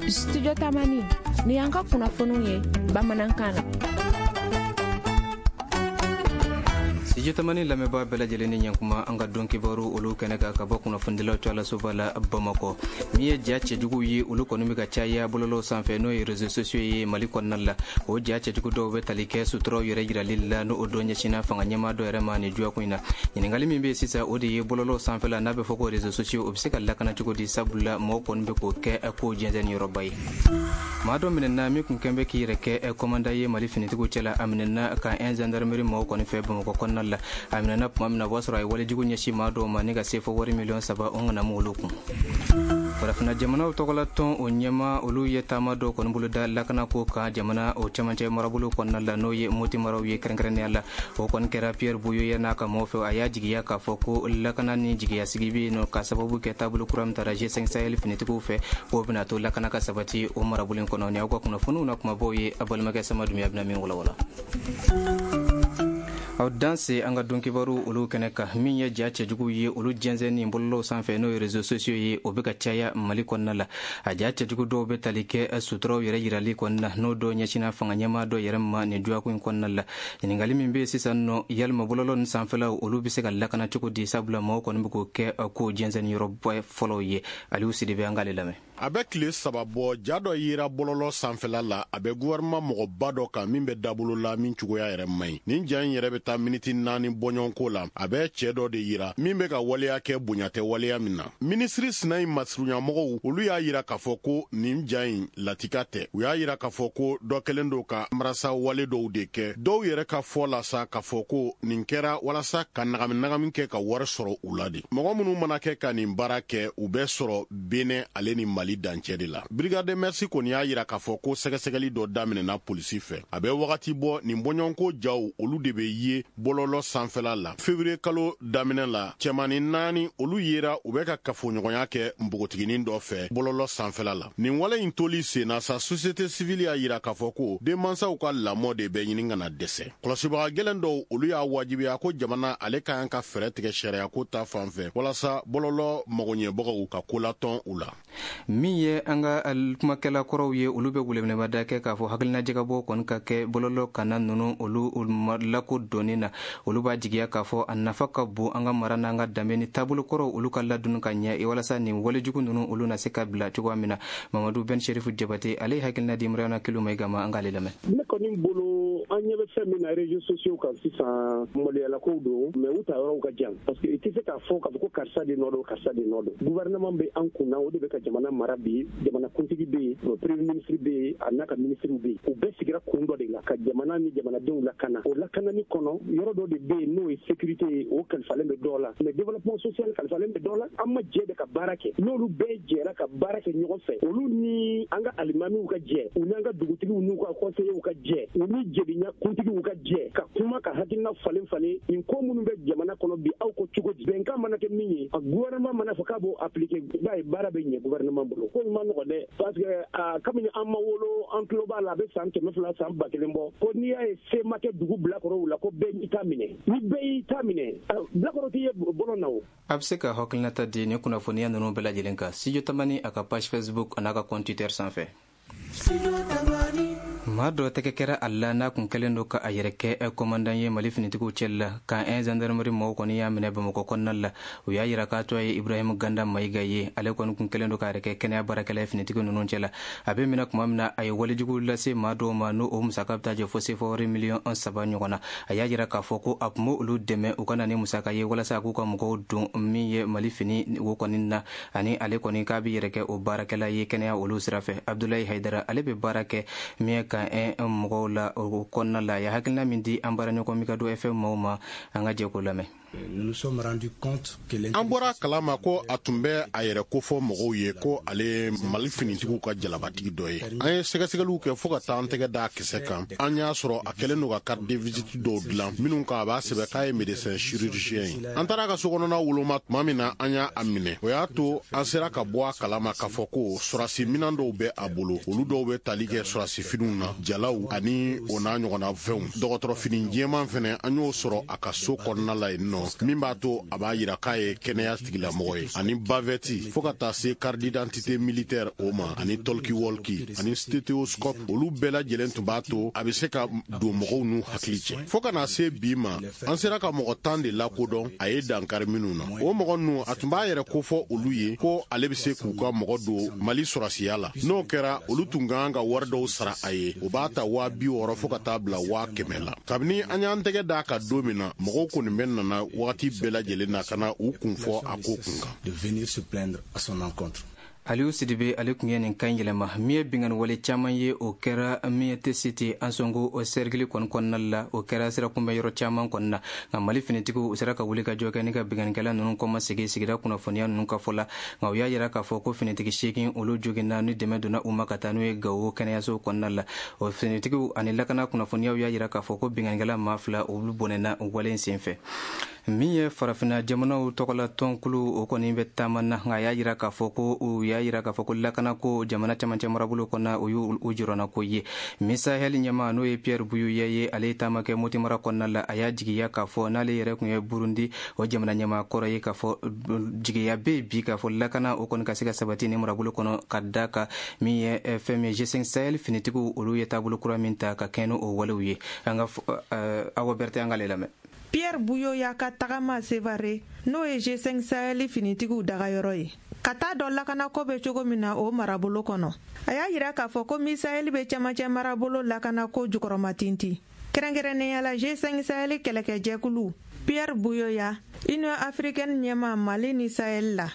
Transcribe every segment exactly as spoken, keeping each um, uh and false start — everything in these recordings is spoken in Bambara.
Studio Tamani ni yanka kunnafoniw ye bamanankan na. Studio Tamani lamɛnbaa bɛɛ lajɛlen ni ɲɛkuma an ka dɔn kibaru olu kɛnɛ kan ka bɔ kunnafonidilaw cɔla soba la Bamakɔ. Min ye ja cɛjugu ye olu kɔni bɛ ka caya bɔlɔlɔw sanfɛ n'o ye réseaux sociaux ye Mali kɔnɔna la. O ja cɛjugu dɔw bɛ tali kɛ suturaw yɛrɛ yirali la n'o dɔ ɲɛsinna fanga ɲɛmaa dɔ yɛrɛ ma nin juya ko in na. Ɲininkali min bɛ sisan o de ye bɔlɔlɔw sanfɛla n'a bɛ fɔ ko réseaux sociaux o bɛ se ka lakana cogo di sabula mɔgɔw kɔni bɛ k'o kɛ ko jɛnsɛn yɔrɔba ye. Maa dɔ minɛna min kun kɛn bɛ k'i yɛrɛ kɛ commandant ye Mali finitigiw cɛla a minɛna ka un gendarmerie mɔgɔw kɔni fɛ Bamakɔ kɔnɔna la. A minɛna tuma min na o b'a sɔrɔ a ye walejugu ɲɛsin maa dɔw ma ni ka se fɔ wari miliyɔn saba o ŋana mu olu kun. Farafina jamanaw tɔgɔla tɔn o ɲɛma olu ye taama dɔw kɔni bolo da lakana ko kan jamana o cɛmancɛ marabolo kɔnɔna la n'o ye Moti maraw ye kɛrɛnkɛrɛnnenya la. O kɔni kɛra Pierre Buyo ye n'a ka mɔgɔw fɛ a y'a jigiya k'a fɔ ko lakana ni jigiya sigi bɛ yen nɔ ka sababu kɛ taabolo kura min taara G cinq Sahel finitigiw fɛ k'o bɛna to lakana ka sabati o marabolo in kɔnɔ ni aw ka kunnafoniw na kumabaw ye a balimakɛ Sama Dumbia bɛna min walawala. Aw danse an ka dɔn kibaru olu kɛnɛ kan min ye ja cɛjugu ye olu jɛnsɛn ni bɔlɔlɔw sanfɛ n'o ye réseaux sociaux ye o bɛ ka caya Mali kɔnɔna la. A ja cɛjugu dɔw bɛ tali kɛ suturaw yɛrɛ yirali kɔnɔna na n'o dɔ ɲɛsinna fanga ɲɛmaa dɔ yɛrɛ ma nin juyako in kɔnɔna la. Ɲininkali min bɛ sisan nɔ yalima bɔlɔlɔ nin sanfɛlaw olu bɛ se ka lakana cogo di sabula mɔgɔw kɔni bɛ k'o kɛ ko jɛnsɛn yɔrɔba fɔlɔw ye. Aliou Sidibe an k'ale lamɛn. A bɛ tile saba bɔ ja dɔ yira bɔlɔlɔ sanfɛla la a bɛ gouvernement mɔgɔba dɔ kan min bɛ dabolo la min cogoya yɛrɛ man ɲi. Nin ja in yɛrɛ bɛ taa miniti naani bɔɲɔgɔnko la a bɛ cɛ dɔ de yira min bɛ ka waleya kɛ bonya tɛ waleya min na. Minisiri Sinayi Masurunyamɔgɔw olu y'a yira k'a fɔ ko nin ja in latika tɛ. U y'a yira k'a fɔ ko dɔ kɛlen do ka marasa wale dɔw de kɛ. Dɔw yɛrɛ ka fɔ la sa k'a fɔ ko nin kɛra walasa ka nagami nagami kɛ ka wari sɔrɔ u la de. Mɔgɔ minnu mana kɛ ka nin baara kɛ u bɛ sɔrɔ Benin ale ni Mali dancɛ de la. Brigade Merci kɔni y'a yira k'a fɔ ko sɛgɛsɛgɛli dɔ daminɛna polisi fɛ. A bɛ wagati bɔ nin bɔɲɔgɔnko jaw olu de bɛ ye bɔlɔlɔ sanfɛla la. Février kalo daminɛ la cɛmani naani olu yera u bɛ ka kafoɲɔgɔnya kɛ npogotiginin dɔ fɛ bɔlɔlɔ sanfɛla la. Nin wale in toli senna sa société civile y'a yira k'a fɔ ko denmansaw ka lamɔ de bɛ ɲini ka na dɛsɛ. Kɔlɔsibaga gɛlɛn dɔw olu y'a wajibiya ko jamana ale ka kan ka fɛɛrɛ tigɛ sariya ko ta fan fɛ walasa bɔlɔlɔ magoɲɛbagaw ka ko latɔn u la. Min ye an ka kumakɛla kɔrɔw ye olu bɛ welewelemada kɛ k'a fɔ hakilinajagabɔ kɔni ka kɛ bɔlɔlɔ kana ninnu olu lakodɔnni na olu b'a jigiya k'a fɔ a nafa ka bon an ka mara n'an ka danbe ni taabolo kɔrɔw olu ka laduni ka ɲɛ walasa nin walejugu ninnu olu na se ka bila cogoya min na. Mamadu Ben Sherifu Jabate ale ye hakilina di Mariana Kilo Maigama an k'ale lamɛn. Ne kɔni bolo an ɲɛ bɛ fɛn min na réseaux sociaux kan sisan maloyalakow don mais u ta yɔrɔw ka jan parce que i tɛ se k'a fɔ k'a fɔ ko karisa de nɔ don karisa de nɔ don. Gouvernement bɛ an kunna o de bɛ ka jamana mara bi jamana kuntigi bɛ yen premier ministre bɛ yen a n'a ka ministre bɛ yen u bɛɛ sigira kun dɔ de la ka jamana ni jamanadenw lakana o lakanani kɔnɔ yɔrɔ dɔ de bɛ yen n'o ye sécurité ye o kalifalen bɛ dɔw la mais développement social kalifalen bɛ dɔw la an ma jɛ de ka baara kɛ n'olu bɛɛ jɛra ka baara kɛ ɲɔgɔn fɛ olu ni an ka alimamiw ka jɛ u n'an ka dugutigiw n'u ka conseillers ka jɛ u ni jelinya kuntigiw ka jɛ ka kuma ka hakilina falen falen nin ko minnu bɛ jamana kɔnɔ bi aw ko cogo di bɛnkan mana kɛ min ye a gouvernement mana fɔ k'a b'o appliquer b'a ye baara bɛ ɲɛ gouvernement bolo ko ma nɔgɔ dɛ parce que a kabini an ma wolo an tulo b'a la a bɛ san kɛmɛ fila san ba kelen bɔ ko n'i y'a ye se ma kɛ dugu bilakɔrɔw la ko bɛɛ y'i ta minɛ ni bɛɛ y'i ta minɛ bilakɔrɔ t'i ye bɔlɔ na o. A bɛ se ka hakilinata di ni kunnafoniya ninnu bɛɛ lajɛlen kan Studio Tamani a ka page Facebook a n'a ka compte Twitter sanfɛ. Maa dɔ tɛgɛ kɛra a la n'a kun kɛlen don ka a yɛrɛ kɛ commandant ye Mali finitigiw cɛla la ka un gendarmerie mɔgɔw kɔni y'a minɛ Bamakɔ kɔnɔna la u y'a yira k'a tɔgɔ ye Ibrahim Ganda Mayiga ye ale kɔni kun kɛlen don k'a yɛrɛ kɛ kɛnɛya baarakɛla ye finitigi ninnu cɛla a bɛ minɛ tuma min na a ye walejugu lase maa dɔw ma n'o o musaka bɛ taa jɛ fo sefa wari miliyɔn saba ɲɔgɔn na a y'a yira k'a fɔ ko a tun b'olu dɛmɛ u ka na ni musaka ye walasa k'u ka mɔgɔw don min ye Mali fini o kɔni na ani ale kɔni k'a bɛ yɛrɛ kɛ o baarakɛla ye kɛnɛya olu sira fɛ Abdoulaye Haidara ale bɛ baara kɛ min ka un mɔgɔw la o kɔnɔna la ya hakilina min di an baaraɲɔgɔn min ka do F M maaw ma an ka jɛ ko lamɛn. An bɔra kalama ko a tun bɛ a yɛrɛ kofɔ mɔgɔw ye ko ale Mali finitigiw ka jalabatigi dɔ ye. An ye sɛgɛsɛgɛliw kɛ fo ka taa an tɛgɛ da kisɛ kan. An y'a sɔrɔ a kɛlen don ka carte de visite dɔw dilan minnu kan a b'a sɛbɛn k'a ye médecin chirurgien ye. An taara ka sokɔnɔna woloma tuma min na an y'a minɛ. O y'a to an sera ka bɔ a kalama k'a fɔ ko sɔrasi minan dɔw bɛ a bolo olu dɔw bɛ tali kɛ sɔrasi finiw na jalaw ani o n'a ɲɔgɔnna fɛnw dɔgɔtɔrɔ fini jɛman fɛnɛ an y'o sɔrɔ a ka so kɔnɔna la yen nɔ min b'a to a b'a yira k'a ye kɛnɛya tigilamɔgɔ ye ani bavɛti fɔɔ ka taa se carte d'identité militaire o ma ani tolki wolki ani stéthoscope olu bɛɛ lajɛlen tun b'a to a bɛ se ka don mɔgɔw n'u hakili cɛ fɔɔ ka na se bi ma an sera ka mɔgɔ tan de lakodɔn a ye dankari minnu na o mɔgɔ ninnu a tun b'a yɛrɛ kofɔ olu ye ko ale bɛ se k'u ka mɔgɔ don mali sɔrasiya la n'o kɛra olu tun ka kan ka wari dɔw sara a ye o b'a ta waa bi wɔɔrɔ fɔɔ ka taa bila waa kɛmɛ la kabini an y'an tɛgɛ d'a ka don min na mɔgɔw kɔni bɛ nana wagati bɛɛ lajɛlen na ka na u kun fɔ a ko kun kan. Aliou Sidibe ale kun ye nin kan yɛlɛma min ye bingani wale caman ye o kɛra min tɛ siti an sɔngo o sɛrigili kɔni kɔnɔna la o kɛra sira kunbɛn yɔrɔ caman kɔnɔna na nka mali finitigiw u sera ka wuli ka jɔ kɛ ni ka binganikɛla ninnu kɔma segi sigida kunnafoniya ninnu ka fɔ la nka u y'a yira k'a fɔ ko finitigi seegin olu joginna ni dɛmɛ donna u ma ka taa n'u ye gawo kɛnɛyaso kɔnɔna la o finitigiw ani lakana kunnafoniyaw y'a yira k'a fɔ ko binganikɛla maa fila olu bɔnɛna wale in senfɛ min ye farafina jamanaw tɔgɔla tɔnkulu o kɔni bɛ taama na nka a y'a yira k'a fɔ ko u y'a yira k'a fɔ ko lakana ko jamana camancɛ marabolo kɔnɔ o y'u jɔrɔna ko ye misa heli ɲɛma n'o ye Pierre Buyoya ye ale ye taama kɛ Moti mara kɔnɔna la a y'a jigiya k'a fɔ n'ale yɛrɛ kun ye Burundi o jamana ɲɛma kɔrɔ ye k'a fɔ jigiya bɛ bi k'a fɔ lakana o kɔni ka se ka sabati ni marabolo kɔnɔ ka da ka min ye fɛn min ye G cinq Sahel finitigiw olu ye taabolo kura min ta ka kɛɲɛ n'o walew ye an ka Awa Berthe an k'ale lamɛn. Pierre Buyoya ka tagama Sevare n'o ye G cinq Sahel finitigiw dagayɔrɔ ye ka taa dɔ lakana ko bɛ cogo min na o marabolo kɔnɔ a y'a yira k'a fɔ ko mi Sahel bɛ camancɛ marabolo lakana ko jukɔrɔma tinti kɛrɛnkɛrɛnnenya la G cinq Sahel kɛlɛkɛjɛkulu Pierre Buyoya Union africaine ɲɛma Mali ni Sahel la.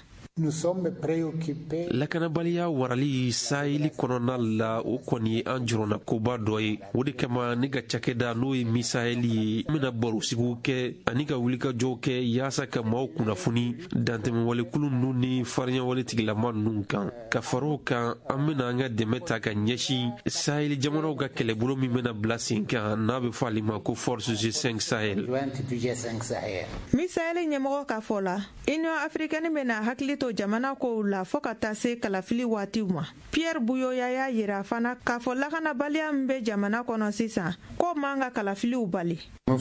lakanabaliya warali saheli kɔnɔna la o kɔni an jɔrɔna koba dɔ ye o de kama ne ka cakɛda n'o ye misaheli ye n bena barosigiw kɛ ani ka wulikajɔw kɛ yaasa ka maaw kunnafoni dantɛmɛwalekulu ninnu ni fariɲɛwale tigilama ninnu kan ka far'o kan an bena an ka dɛmɛ ta ka ɲɛsin saheli jamanaw ka kɛlɛbolo min bena bila sen kan n'a be fɔ ale ma ko force G cinq Sahel. misaheli ɲɛmɔgɔ ka fɔ la Union africaine bena hakili to jamana kow la fɔɔ ka taa se kalafili waatiw ma. Pierre Buyoya y'a yira fana k'a fɔ lakanabaliya min bɛ jamana kɔnɔ sisan k'o man ka kalafiliw bali. An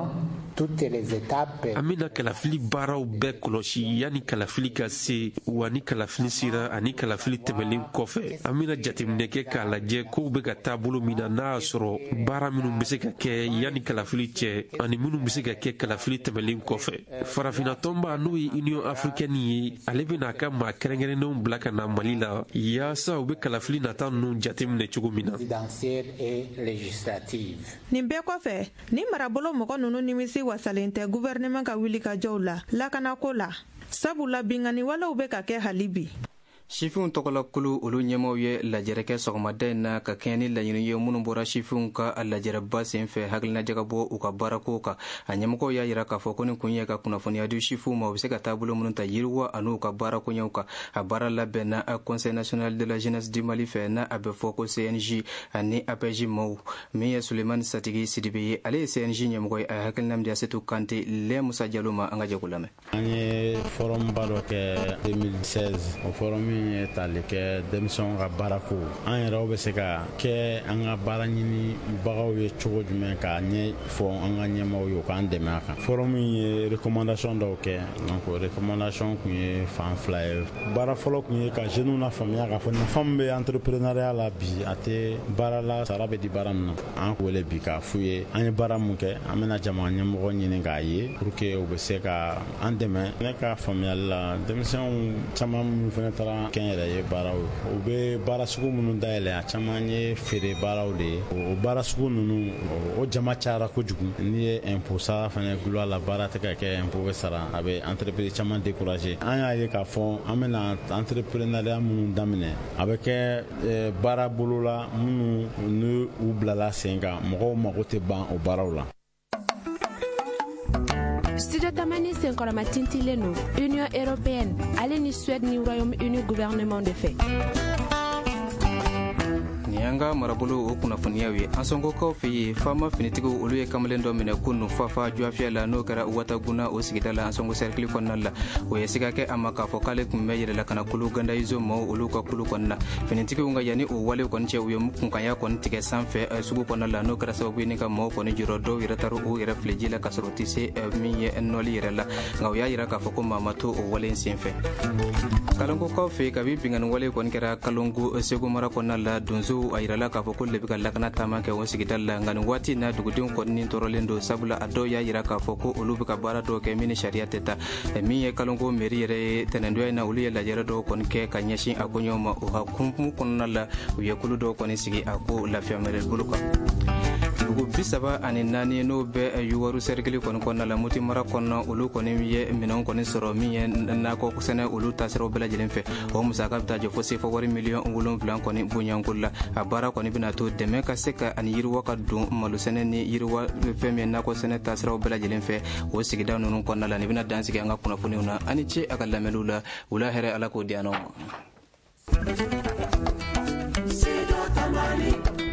bena kalafili baaraw bɛɛ kɔlɔsi yani kalafili ka se wa ni kalafili sera ani kalafili tɛmɛlen kɔfɛ an bena jateminɛ kɛ k'a lajɛ kow be ka taabolo min na n'a y'a sɔrɔ baara minnu be se ka kɛ yani kalafili cɛ ani minnu be se ka kɛ kalafili tɛmɛlen kɔfɛ. Farafina tɔnba n'o ye Union africaine ye ale bena ka maa kɛrɛnkɛrɛnnenw bila ka na Mali la yaasa u be kalafili nata ninnu jateminɛ cogo min na. Nin bɛɛ kɔfɛ ni marabolo mɔgɔ ninnu nimisi wasalen tɛ gouvernement ka wuli ka jɔw la lakanako la sabula bingani walew be ka kɛ hali bi. Sifinw tɔgɔla kulu olu ɲɛmaw ye lajɛrɛkɛ sɔgɔmada in na ka kɛɲɛ ni laɲini ye minnu bɔra sifinw ka lajɛrɛba sen fɛ hakilinajagabɔ u ka baarako kan a ɲɛmɔgɔw y'a yira k'a fɔ ko nin kun ye ka kunnafoniya di sifinw ma u be se ka taabolo minnu ta yiriwa an'u ka baarakoɲɛw kan a baara labɛnna a conseil national de la jeunesse du Mali fɛ n'a a bɛ fɔ ko C N J ani A P J maw min ye Sulemani Satigi Sidibe ye ale ye C N J ɲɛmɔgɔ ye a ye hakilina min di Asetu Kante lɛ Musa Jalo ma an ka jɛko lamɛn. An ye forum ba dɔ kɛ deux mille seize o forum min ye tali kɛ denmisɛnw ka baarako an yɛrɛw bɛ se ka kɛ an ka baara ɲini bagaw ye cogo jumɛn k'a ɲɛ fɔ an ka ɲɛmaw ye u k'an dɛmɛ a kan forum min ye recommandation dɔw kɛ donc recommandation kun ye fan fila ye baara fɔlɔ kun ye ka jeunes lafaamuya k'a fɔ nafa min bɛ entrepreneuriat la bi a tɛ baara la sara bɛ di baara min na an wele bi k'a f'u ye an ye baara min kɛ an bɛna jamana ɲɛmɔgɔ ɲini k'a ye pour que u bɛ se ka an dɛmɛ ne ka faamuyali la denmisɛnw caman minnu fana taara kɛn yɛrɛ ye baaraw ye u bɛ baara sugu minnu dayɛlɛ a caman ye feere baaraw de ye o baara sugu ninnu o jama cayara kojugu n'i ye impôt sara fana gulɔ a la baara tɛ ka kɛ impôt bɛ sara a bɛ entreprise caman décourager an y'a ye k'a fɔ an bɛna entrepreneuriat minnu daminɛ a bɛ kɛ baara bolo la minnu ni u bilala sen kan mɔgɔw mago tɛ ban o baaraw la. Studio Tamani senkɔrɔma tintilen no Union européenne ale ni Suède ni Royaume-Uni gouvernement de fait. yanga marabolo o kunnafoniyaw ye an sɔnkokaw fɛ ye faama finitigiw olu ye kamalen dɔ minɛ ko nu fafa juafiya la n'o kɛra wataguna o sigida la an sɔnko sɛrikili kɔnɔna la o ye siga kɛ a ma k'a fɔ k'ale tun bɛ yɛlɛla kana kulu gandayizo maaw olu ka kulu kɔnɔna finitigiw ka yanni o wale kɔni cɛ u ye kunkanya kɔni tigɛ sanfɛ sugu kɔnɔna la n'o kɛra sababu ye ni ka maaw kɔni jɔrɔ dɔw yɛrɛ taru o yɛrɛ filɛ ji la ka sɔrɔ u tɛ se min ye nɔli yɛrɛ la nka u y'a yira k'a fɔ ko maa ma to o wale sen fɛ kalankokaw fɛ kabi bingani wale kɔni kɛra kalongo segu mara kɔnɔna la donsow a yirala k'a fɔ ko le bɛ ka lakana taama kɛ o sigida la nka nin waati na dugudenw kɔni tɔɔrɔlen don sabula a dɔw y'a yira k'a fɔ ko olu bɛ ka baara dɔw kɛ min ni sariya tɛ ta min ye kalongo meri yɛrɛ ye tɛnɛndoya in na olu ye lajɛrɛ dɔw kɔni kɛ ka ɲɛsin a koɲɛw ma o hukumu kɔnɔna la u ye kulu dɔw kɔni sigi a ko lafiya mɛrɛ bolo kan dugu bi saba ani naani n'o bɛ yuwaru sɛrikili kɔni kɔnɔna la muti mara kɔnɔ olu kɔni ye minɛnw kɔni sɔrɔ min ye nakɔ sɛnɛ olu tasiraw bɛɛ lajɛlen fɛ o musaka bɛ taa jɔ fo sefa wari miliyɔn wolonwula kɔni bonyanko la a baara kɔni bɛna to dɛmɛ ka se ka ani yiriwa ka don malo sɛnɛ ni yiriwa fɛn min nakɔ sɛnɛ tasiraw bɛɛ lajɛlen fɛ o sigida ninnu kɔnɔna la nin bɛna dansigi an ka kunnafoniw na ani ce a ka lamɛnliw la wula hɛrɛ ala k'o di an ma.